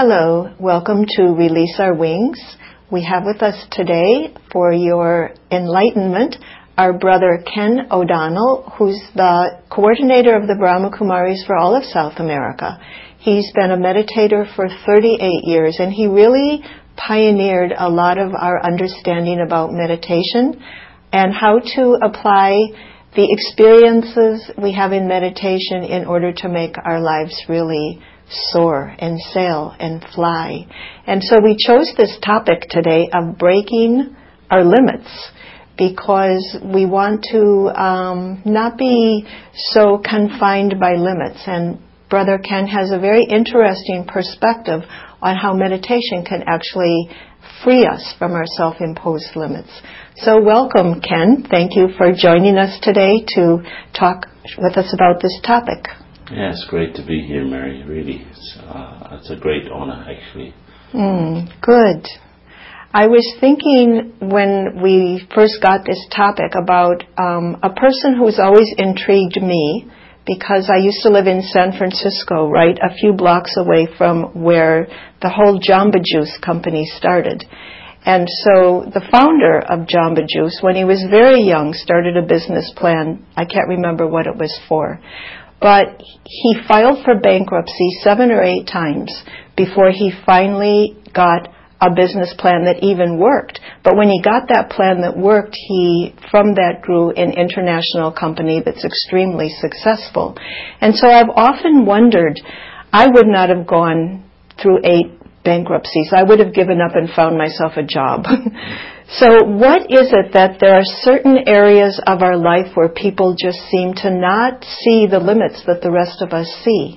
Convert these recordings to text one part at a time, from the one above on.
Hello, welcome to Release Our Wings. We have with us today, for your enlightenment, our brother Ken O'Donnell, who's the coordinator of the Brahma Kumaris for all of South America. He's been a meditator for 38 years, and he really pioneered a lot of our understanding about meditation and how to apply the experiences we have in meditation in order to make our lives really soar and sail and fly. And so we chose this topic today of breaking our limits, because we want to not be so confined by limits. And Brother Ken has a very interesting perspective on how meditation can actually free us from our self-imposed limits. So welcome, Ken. Thank you for joining us today to talk with us about this topic. Yeah, it's great to be here, Mary. Really, it's a great honor, actually. Good. I was thinking when we first got this topic about a person who's always intrigued me, because I used to live in San Francisco, right, a few blocks away from where the whole Jamba Juice company started. And so the founder of Jamba Juice, when he was very young, started a business plan. I can't remember what it was for. But he filed for bankruptcy 7 or 8 times before he finally got a business plan that even worked. But when he got that plan that worked, he, from that, grew an international company that's extremely successful. And so I've often wondered, I would not have gone through 8 bankruptcies. I would have given up and found myself a job. So what is it that there are certain areas of our life where people just seem to not see the limits that the rest of us see?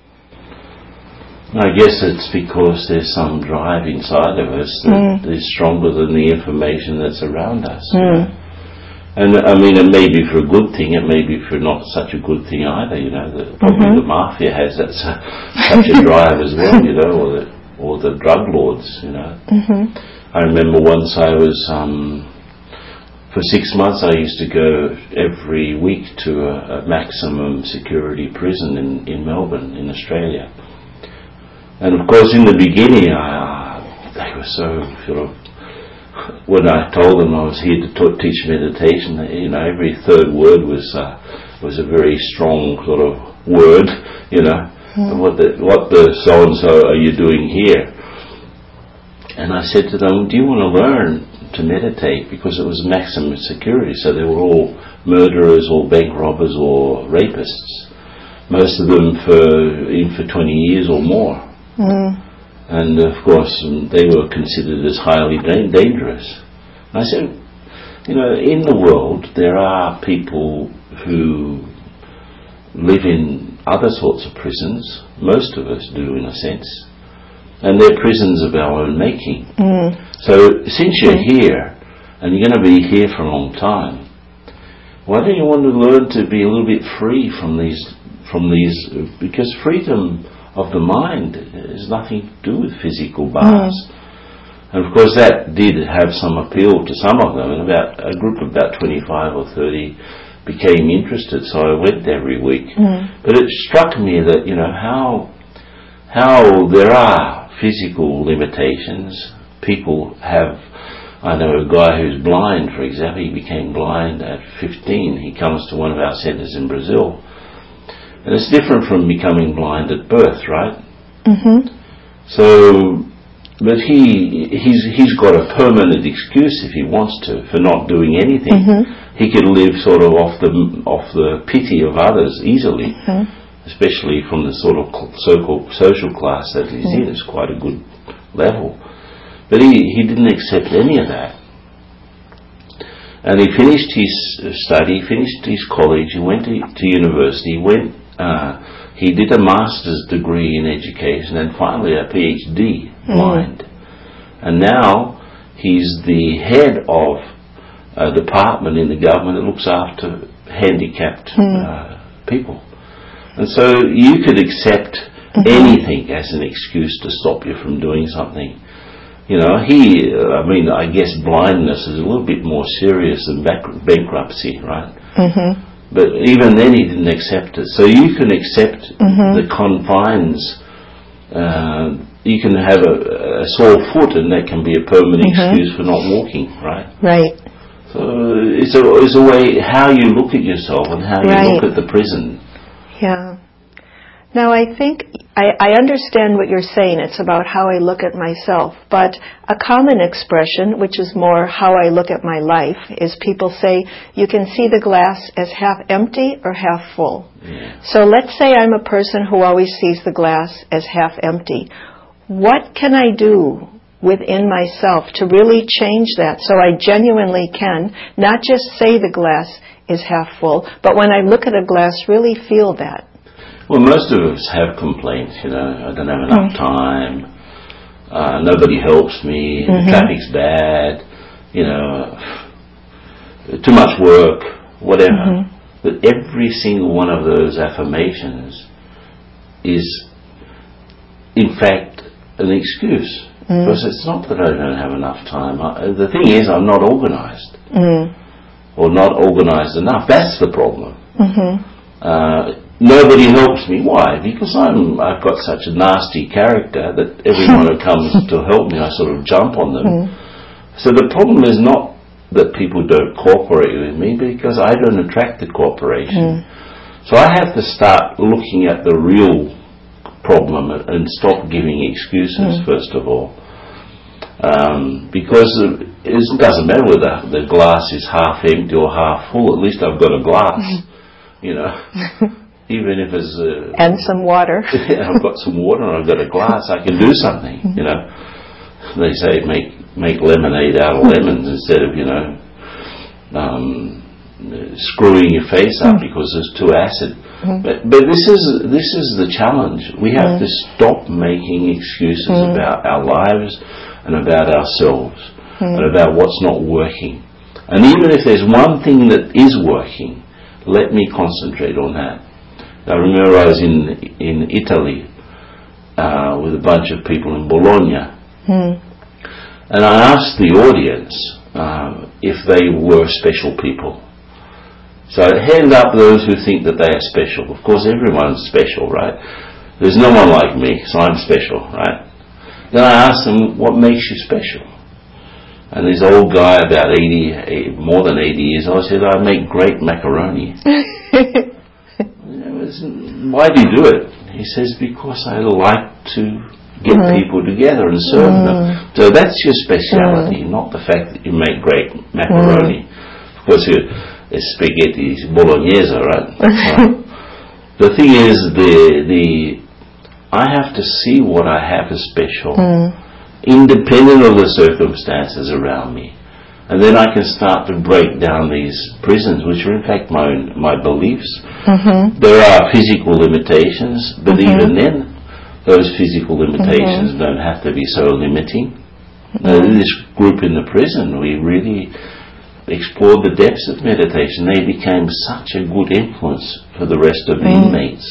I guess it's because there's some drive inside of us that is stronger than the information that's around us. You know? And I mean, it may be for a good thing, it may be for not such a good thing either. You know, probably the mafia has that such a drive as well. You know, or the drug lords. You know. I remember once I was, for 6 months I used to go every week to a maximum security prison in Melbourne, in Australia. And of course in the beginning they were so sort of, when I told them I was here to teach meditation, you know, every third word was a very strong sort of word, you know, what the so-and-so are you doing here? And I said to them, do you want to learn to meditate? Because it was maximum security, so they were all murderers or bank robbers or rapists. Most of them for 20 years or more. And of course they were considered as highly dangerous. And I said, you know, in the world there are people who live in other sorts of prisons. Most of us do, in a sense. And they're prisons of our own making. So since you're here, and you're going to be here for a long time, why don't you want to learn to be a little bit free from these, because freedom of the mind has nothing to do with physical bars. And of course that did have some appeal to some of them, and about a group of about 25 or 30 became interested, so I went every week. But it struck me that, you know, how there are physical limitations. People have, I know a guy who's blind, for example. He became blind at 15. He comes to one of our centres in Brazil. And it's different from becoming blind at birth, right? So, but he's got a permanent excuse if he wants to for not doing anything. He could live sort of off the pity of others easily. Especially from the sort of so-called social class that he's in. It's quite a good level. But he didn't accept any of that. And he finished his study, finished his college, he went to university, he did a master's degree in education and finally a PhD, blind. And now he's the head of a department in the government that looks after handicapped people. And so you could accept anything as an excuse to stop you from doing something. You know, I guess blindness is a little bit more serious than bankruptcy, right? But even then he didn't accept it. So you can accept the confines you can have a sore foot, and that can be a permanent excuse for not walking, right? Right. So it's a way how you look at yourself and how you look at the prison. Yeah. Now I think I understand what you're saying. It's about how I look at myself. But a common expression, which is more how I look at my life, is people say you can see the glass as half empty or half full. Yeah. So let's say I'm a person who always sees the glass as half empty. What can I do within myself to really change that so I genuinely can not just say the glass is half full, but when I look at a glass, really feel that? Well, most of us have complaints, I don't have enough time, nobody helps me, the traffic's bad, too much work, whatever. But every single one of those affirmations is, in fact, an excuse. Because it's not that I don't have enough time. The thing is, I'm not organized. Or not organized enough. That's the problem. Nobody helps me. Why? Because I've got such a nasty character that everyone who comes to help me, I sort of jump on them. So the problem is not that people don't cooperate with me, because I don't attract the cooperation. So I have to start looking at the real problem and stop giving excuses, first of all. Because it doesn't matter whether the glass is half empty or half full. At least I've got a glass, Even if it's... and some water. I've got some water and I've got a glass, I can do something, They say make lemonade out of lemons instead of, screwing your face up because it's too acid. But this is the challenge. We have to stop making excuses about our lives and about ourselves and about what's not working. And even if there's one thing that is working, let me concentrate on that. I remember I was in Italy with a bunch of people in Bologna, and I asked the audience if they were special people. So hand up those who think that they are special. Of course, everyone's special, right? There's no one like me, so I'm special, right? Then I asked them, what makes you special? And this old guy, about more than 80 years old, said, I make great macaroni. Why do you do it? He says, because I like to get people together and serve them. So that's your speciality, not the fact that you make great macaroni. Of course, it's spaghetti bolognese, right? The thing is, I have to see what I have as special, independent of the circumstances around me. And then I can start to break down these prisons, which are in fact my beliefs. There are physical limitations, but even then, those physical limitations don't have to be so limiting. Now, this group in the prison, we really explored the depths of meditation. They became such a good influence for the rest of the inmates,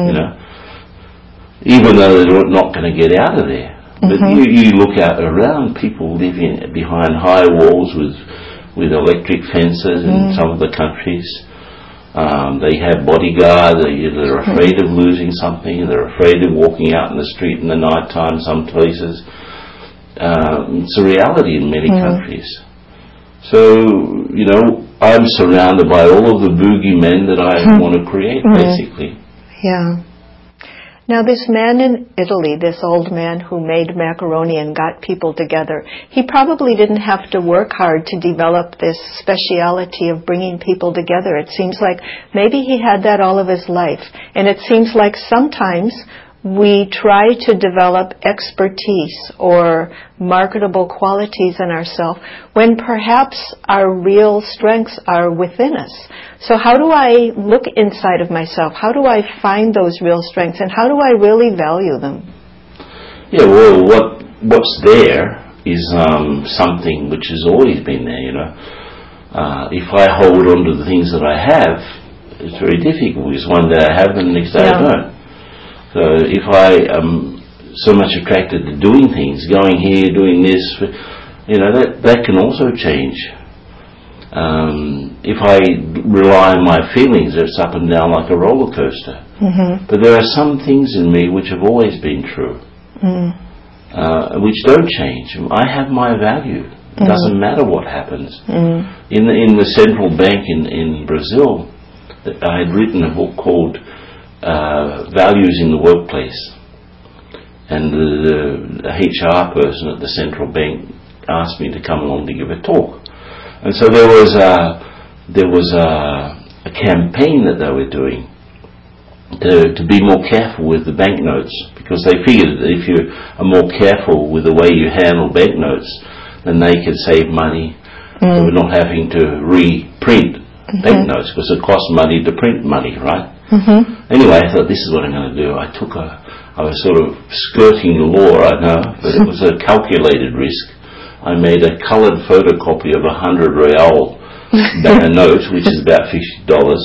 even though they're not going to get out of there. But you look out around, people living behind high walls with electric fences in some of the countries. They have bodyguards. They're afraid of losing something. They're afraid of walking out in the street in the night time. Some places, it's a reality in many countries. So I'm surrounded by all of the boogeymen that I want to create, basically. Yeah. Now, this man in Italy, this old man who made macaroni and got people together, he probably didn't have to work hard to develop this speciality of bringing people together. It seems like maybe he had that all of his life. And it seems like sometimes we try to develop expertise or marketable qualities in ourselves when perhaps our real strengths are within us. So how do I look inside of myself? How do I find those real strengths, and how do I really value them? Yeah, well, what's there is something which has always been there, If I hold on to the things that I have, it's very difficult, because one day I have them, the next day I don't. So if I am so much attracted to doing things, going here, doing this, that can also change. If I rely on my feelings, it's up and down like a roller coaster. But there are some things in me which have always been true. which don't change. I have my value. It doesn't matter what happens. In the central bank in Brazil, I had written a book called Values in the Workplace. And the HR person at the central bank asked me to come along to give a talk. And so there was a campaign that they were doing to be more careful with the banknotes, because they figured that if you are more careful with the way you handle banknotes, then they could save money. They were not having to reprint banknotes, because it costs money to print money, right? Anyway, I thought, this is what I'm going to do. I was sort of skirting the law, I know, but it was a calculated risk. I made a coloured photocopy of 100 real note, which is about $50.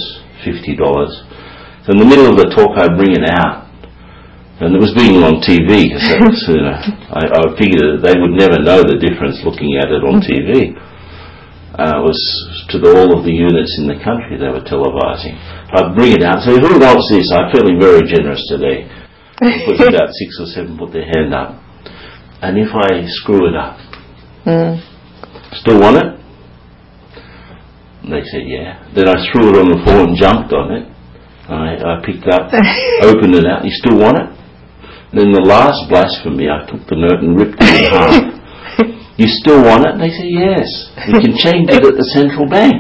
So in the middle of the talk, I bring it out. And it was being on TV, because I figured that they would never know the difference looking at it on TV. It was to all of the units in the country they were televising. I bring it out and say, who wants this? I'm feeling very generous today. It was about 6 or 7 put their hand up. And if I screw it up, still want it? And they said, yeah. Then I threw it on the floor and jumped on it. I picked it up, opened it out. You still want it? And then the last blasphemy, I took the note and ripped it in half. You still want it? And they said, yes. We can change it at the central bank.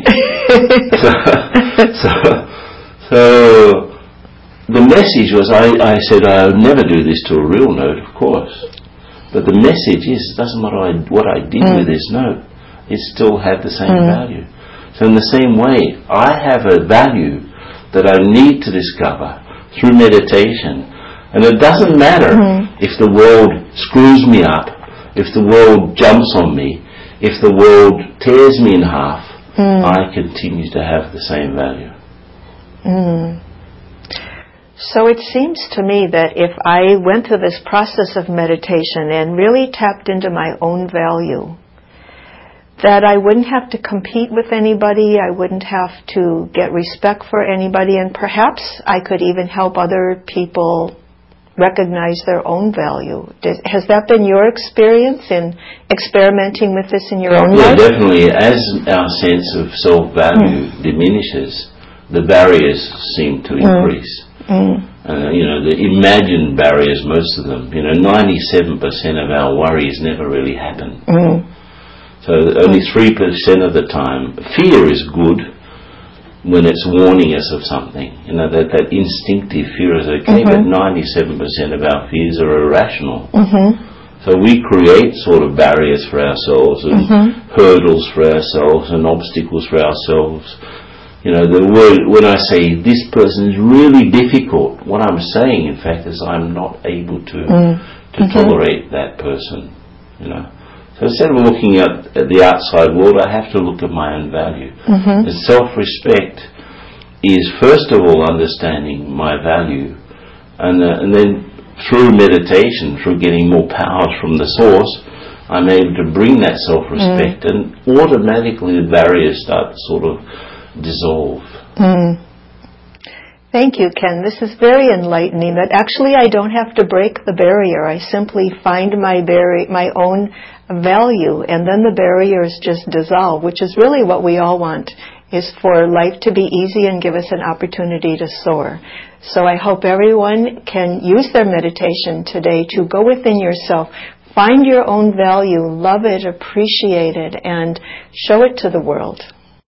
So the message was, I said I would never do this to a real note, of course. But the message is, it doesn't matter what I did with this note, it still had the same value. So in the same way, I have a value that I need to discover through meditation. And it doesn't matter if the world screws me up, if the world jumps on me, if the world tears me in half, I continue to have the same value. So it seems to me that if I went through this process of meditation and really tapped into my own value, that I wouldn't have to compete with anybody, I wouldn't have to get respect for anybody, and perhaps I could even help other people recognize their own value. Has that been your experience in experimenting with this in your own life? Yeah, definitely. As our sense of self-value diminishes, the barriers seem to increase. The imagined barriers, most of them, 97% of our worries never really happen. So only 3% of the time. Fear is good when it's warning us of something. That instinctive fear is okay, but 97% of our fears are irrational. So we create sort of barriers for ourselves and hurdles for ourselves and obstacles for ourselves. The word, when I say this person is really difficult, what I'm saying, in fact, is I'm not able to tolerate that person. So instead of looking at the outside world, I have to look at my own value. And self-respect is, first of all, understanding my value, and then through meditation, through getting more powers from the source, I'm able to bring that self-respect, and automatically the barriers start to sort of dissolve. Thank you, Ken. This is very enlightening, that actually I don't have to break the barrier. I simply find my own value, and then the barriers just dissolve, which is really what we all want, is for life to be easy and give us an opportunity to soar. So I hope everyone can use their meditation today to go within yourself, find your own value, love it, appreciate it, and show it to the world.